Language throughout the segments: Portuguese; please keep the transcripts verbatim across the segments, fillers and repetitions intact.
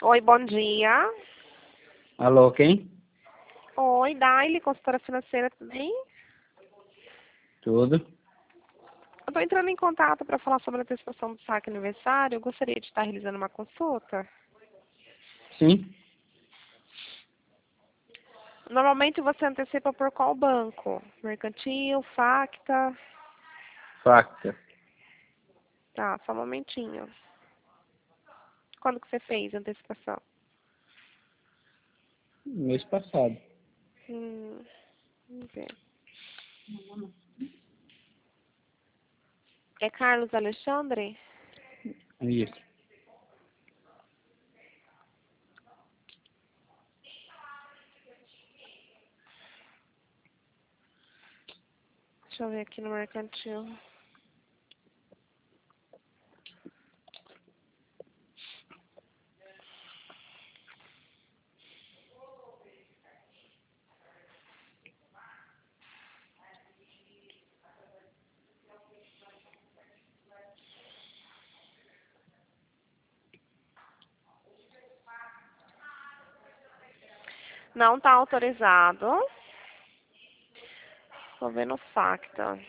Oi, bom dia. Alô, quem? Oi, Daile, consultora financeira, tudo bem? Tudo. Eu estou entrando em contato para falar sobre a antecipação do saque aniversário. Eu gostaria de estar realizando uma consulta. Sim, Normalmente você antecipa por qual banco? Mercantil, Facta? facta. Tá, só um momentinho. Quando que você fez a antecipação? Mês passado. Hum, vamos ver. É Carlos Alexandre? Isso. Deixa eu ver aqui no mercantil. Não está autorizado. Estou vendo o Facta.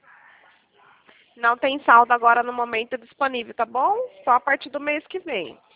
Não tem saldo agora no momento disponível, tá bom? Só a partir do mês que vem.